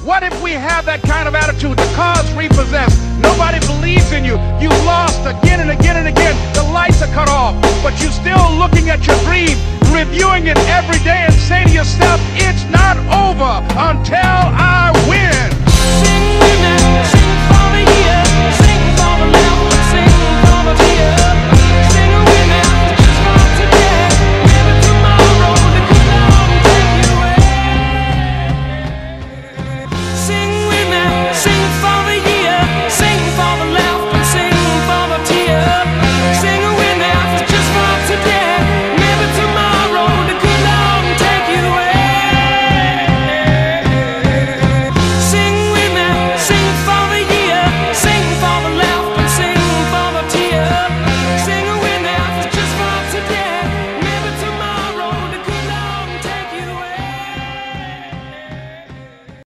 What if we have that kind of attitude? The car's repossessed. Nobody believes in you. You lost again and again and again. The lights are cut off, but you're still looking at your dream, reviewing it every day and saying to yourself, it's not over until